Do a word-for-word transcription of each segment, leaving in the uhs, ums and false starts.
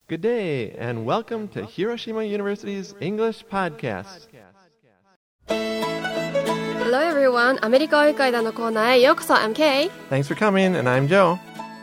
Good day, and welcome to Hiroshima University's English Podcast. Hello everyone! アメリカ英会話のコーナーへようこそ。I'm Kay. Thanks for coming, and I'm Joe.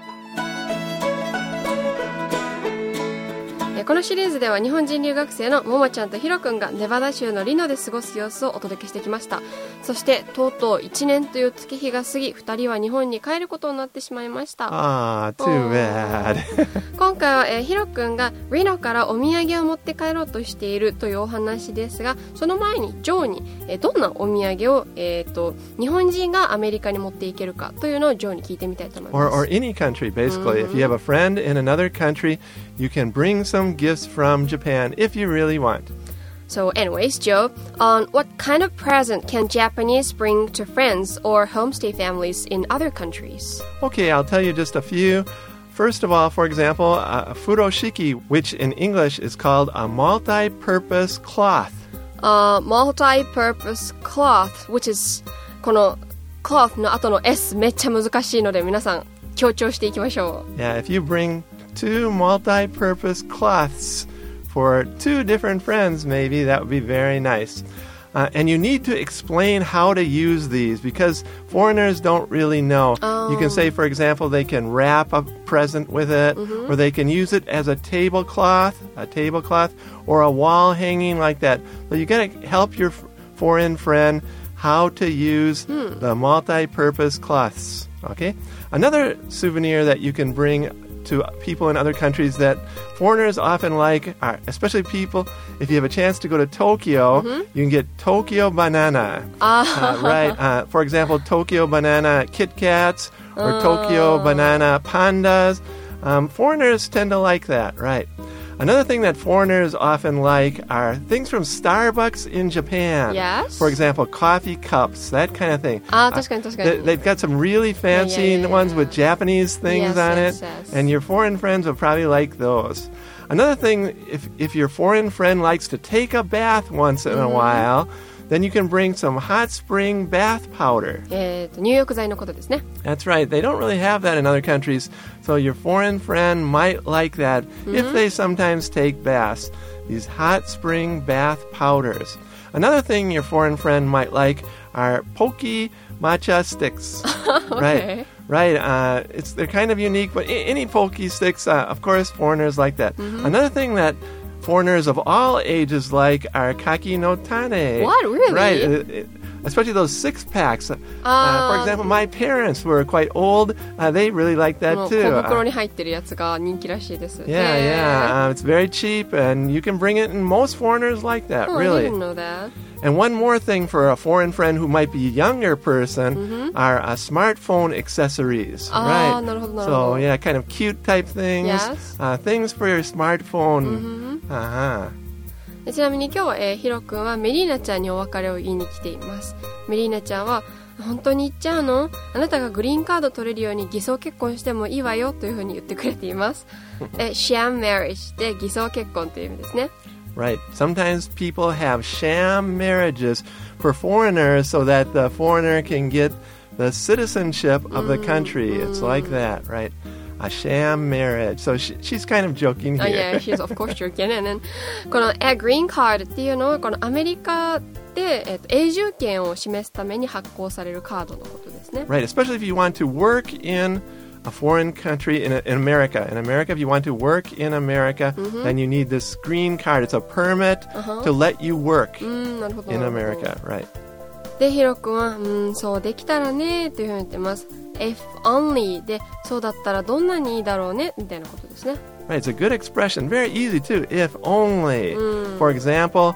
このシリーズでは日本人留学生のももちゃんとひろくんがネバダ州のリノで過ごす様子をお届けしてきました。そしてとうとういちねんという月日が過ぎ、ふたりは日本に帰ることになってしまいました。 あー、too bad. 今回は、えー、ひろくんがリノからお土産を持って帰ろうとしているというお話ですが、その前にジョーに、えー、どんなお土産を、えー、と日本人がアメリカに持っていけるかというのをジョーに聞いてみたいと思います。 Or, or any country, basically. Mm-hmm. If you have a friend in another country, you can bring some gifts from Japan if you really want. So anyways, Joe, um, what kind of present can Japanese bring to friends or homestay families in other countries? Okay, I'll tell you just a few. First of all, for example, a furoshiki, which in English is called a multi-purpose cloth. Uh, multi-purpose cloth, which is この cloth の後の S めっちゃ難しいので皆さん強調していきましょう。 Yeah, if you bring two multi-purpose cloths for two different friends, maybe that would be very nice. Uh, and you need to explain how to use these because foreigners don't really know. Oh. You can say, for example, they can wrap a present with it, mm-hmm. or they can use it as a tablecloth, a tablecloth, or a wall hanging like that. So you got to help your f- foreign friend how to use hmm. the multi-purpose cloths. Okay? Another souvenir that you can bring to people in other countries that foreigners often like, are, especially people, if you have a chance to go to Tokyo, mm-hmm. you can get Tokyo banana. Ah. Uh, right. Uh, for example, Tokyo banana Kit Kats or oh. Tokyo banana pandas. Um, foreigners tend to like that, right? Another thing that foreigners often like are things from Starbucks in Japan. Yes. For example, coffee cups, that kind of thing. Ah, 確かに確かに。 Uh, they, they've got some really fancy yeah, yeah, yeah, ones yeah. with Japanese things yes, on yes, it. Yes. And your foreign friends will probably like those. Another thing, if, if your foreign friend likes to take a bath once in mm-hmm. a while, then you can bring some hot spring bath powder. えーと、入浴剤のことですね。 That's right. They don't really have that in other countries. So your foreign friend might like that mm-hmm. if they sometimes take baths. These hot spring bath powders. Another thing your foreign friend might like are Pocky matcha sticks. Okay. Right. Right. Uh, it's they're kind of unique, but any Pocky sticks, uh, of course, foreigners like that. Mm-hmm. Another thing that foreigners of all ages like are kaki no tane. What? Really? Right. It, it, especially those six packs. Uh, uh, for example, my parents who are quite old, uh, they really like that too. 小袋に入ってるやつが人気らしいです。 Yeah, yeah. Uh, it's very cheap, and you can bring it, and most foreigners like that, oh, really. I didn't know that. And one more thing for a foreign friend who might be a younger person mm-hmm. are uh, smartphone accessories. Ah, right? なるほどなるほど。 So, yeah, kind of cute type things. Yes. Uh, things for your smartphone. Mm-hmm. Uh-huh. ちなみに今日は、えー、ヒロ君はメリーナちゃんにお別れを言いに来ています。メリーナちゃんは本当に行っちゃうの？あなたがグリーンカード取れるように偽装結婚してもいいわよというふうに言ってくれています。え sham marriage で偽装結婚という意味ですね。 Right. Sometimes people have sham marriages for foreigners so that the foreigner can get the citizenship of the country. Mm-hmm. It's like that, right? A sham marriage. So she, she's kind of joking here. Oh, yeah, she's of course joking. And then, この a green card っていうのはこのアメリカで、えっと、永住権を示すために発行されるカードのことですね。 Right, especially if you want to work in a foreign country in, a, in America. In America, if you want to work in America, mm-hmm. then you need this green card. It's a permit uh-huh. to let you work in America, right? で、ヒロ君は、うん、そうできたらねというふうに言ってます。If only で、そうだったらどんなにいいだろうねみたいなことですね。 Right, it's a good expression. Very easy too. If only. Mm. For example,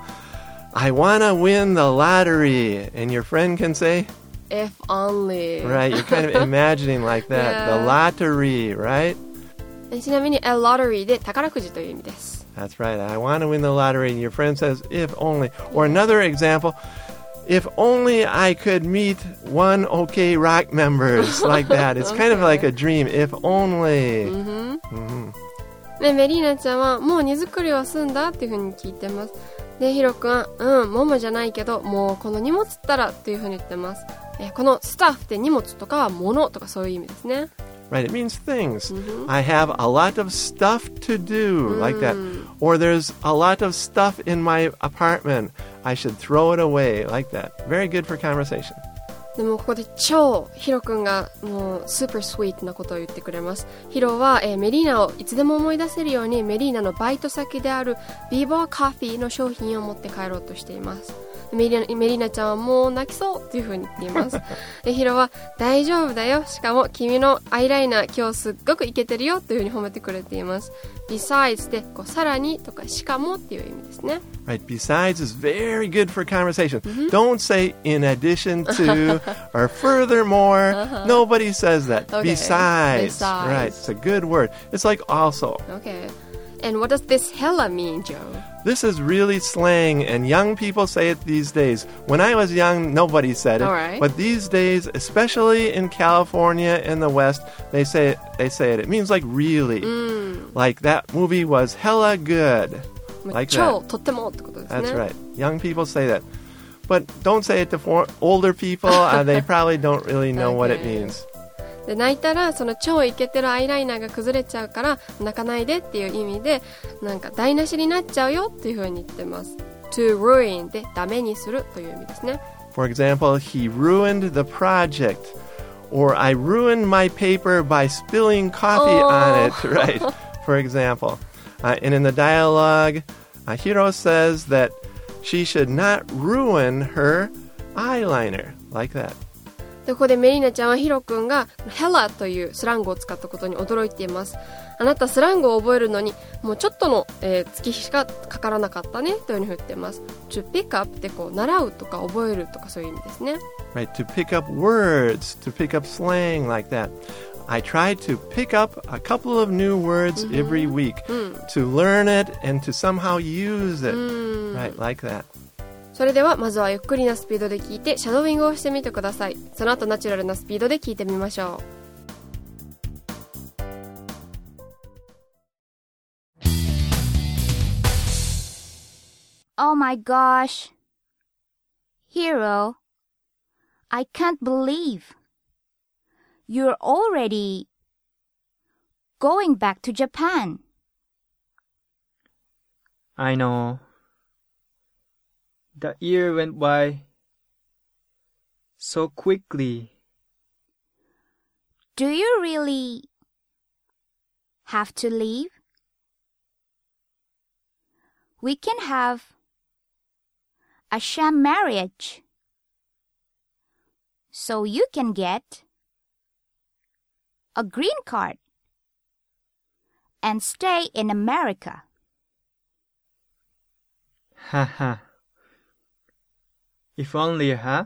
I want to win the lottery. And your friend can say, If only. Right, you're kind of imagining like that. Yeah. The lottery, right? ちなみに a lottery で宝くじという意味です。 That's right. I want to win the lottery. And your friend says, if only. Or another example, if only I could meet one OK Rock members like that. It's kind of like a dream. If only. Mm-hmm. Mm-hmm. で、メリーナちゃんはもう荷造りは済んだっていうふうに聞いてます。で、ヒロ君は、うん、ももじゃないけど、もうこの荷物ったらっていうふうに言ってます。え、このスタッフって荷物とか物とかそういう意味ですね。 Right, it means things. I have a lot of stuff to do, like that. Or there's a lot of stuff in my apartment. I should throw it away, like that. Very good for conversation. でもここで超ヒロ君がもうスーパースイートなことを言ってくれます。ヒロは、えー、メリーナをいつでも思い出せるようにメリーナのバイト先であるビーバーカフィーの商品を持って帰ろうとしています。メリーナ、メリーナちゃんはもう泣きそうっていう風に言っていますでヒロは大丈夫だよ、しかも君のアイライナー今日すっごくイケてるよという風に褒めてくれています。 Besides でこうさらにとかしかもっていう意味ですね。 Right, besides is very good for conversation. Don't say in addition to or furthermore. Uh-huh. Nobody says that. Okay. Besides. Besides. Right, it's a good word. It's like also. Okay. And what does this hella mean, Joe? This is really slang, and young people say it these days. When I was young, nobody said it. All right. But these days, especially in California and the West, they say it. They say it. It means like really. Mm. Like that movie was hella good. Like that. 超とってもってことですね。 That's right. Young people say that. But don't say it to for older people. uh, they probably don't really know what it Okay. means. で泣いたらその超イケてるアイライナーが崩れちゃうから泣かないでっていう意味でなんか台無しになっちゃうよっていう風に言ってます。 To ruin でダメにするという意味ですね。 For example, he ruined the project. Or I ruined my paper by spilling coffee Oh. on it. Right. For example. Uh, and in the dialogue, uh, Hiro says that she should not ruin her eyeliner. Like that. でここでメリーナちゃんはヒロ君がヘラというスラングを使ったことに驚いています。あなたスラングを覚えるのにもうちょっとの、えー、月日しかかからなかったねというふうに言っています。 To pick up ってこう習うとか覚えるとかそういう意味ですね。 Right, to pick up words, to pick up slang like that. I try to pick up a couple of new words every week to learn it and to somehow use it. Right, like that. それではまずはゆっくりなスピードで聞いてシャドーイングをしてみてください。その後ナチュラルなスピードで聞いてみましょう。 Oh my gosh. Hiro, I can't believe you're already going back to Japan. I know. The year went by so quickly. Do you really have to leave? We can have a sham marriage so you can get a green card and stay in America. Haha. If only, huh?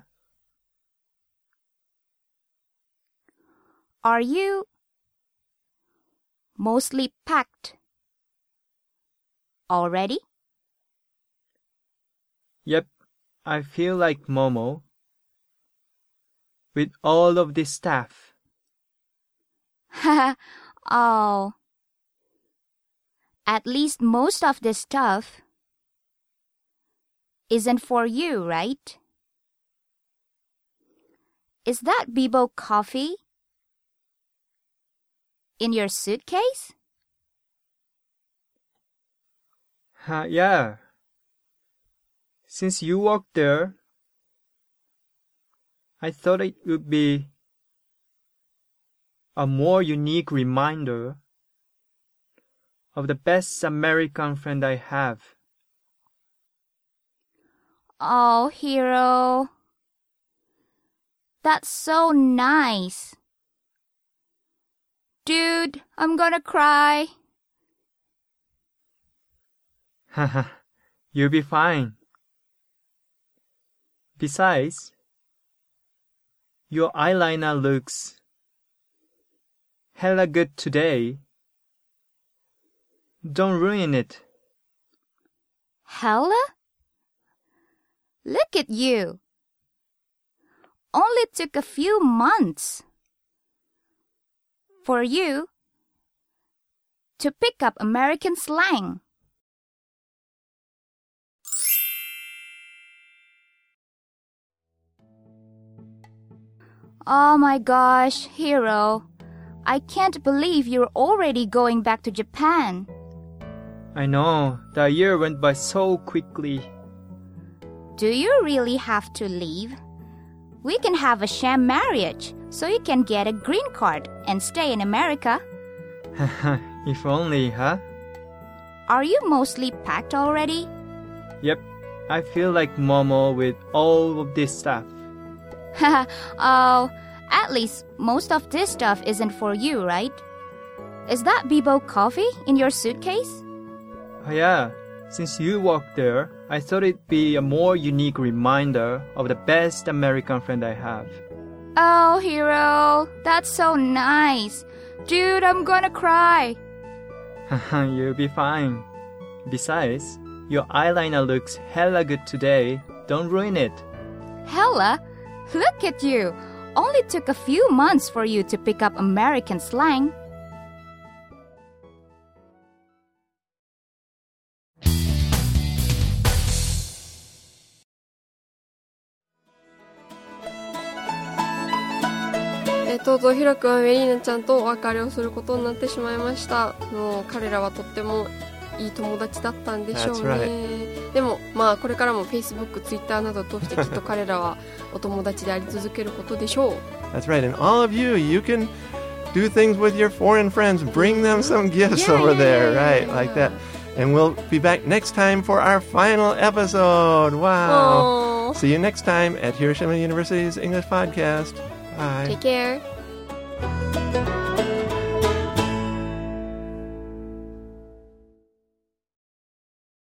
Are you mostly packed already? Yep, I feel like Momo. With all of this stuff. Oh. At least most of this stuff isn't for you, right? Is that Bibo coffee in your suitcase? Huh, yeah. Since you work there, I thought it would be a more unique reminder of the best American friend I have. Oh, Hiro. That's so nice. Dude, I'm gonna cry. Haha, you'll be fine. Besides, your eyeliner looks hella good today. Don't ruin it. Hella? Look at you. Only took a few months for you to pick up American slang. Oh my gosh, Hiro. I can't believe you're already going back to Japan. I know, the year went by so quickly. Do you really have to leave? We can have a sham marriage so you can get a green card and stay in America. If only, huh? Are you mostly packed already? Yep, I feel like Momo with all of this stuff. Oh, at least most of this stuff isn't for you, right? Is that Bibo coffee in your suitcase? Oh yeah, since you work there, I thought it'd be a more unique reminder of the best American friend I have. Oh, Hiro, that's so nice. Dude, I'm gonna cry. You'll be fine. Besides, your eyeliner looks hella good today. Don't ruin it. Hella? Look at you. Only took a few months for you to pick up American slang. えとうとうヒロ君はメリーナちゃんとお別れをすることになってしまいました。もう彼らはとってもいい友達だったんでしょうね。 That's right. でもまあこれからも Facebook、Twitter などを通してきっと彼らはお友達であり続けることでしょう。 That's right. And all of you, you can do things with your foreign friends. Bring them some gifts Yeah, over yeah, there, yeah, right? yeah. Like that. And we'll be back next time for our final episode. Wow. Aww. See you next time at Hiroshima University's English Podcast. Bye. Take care.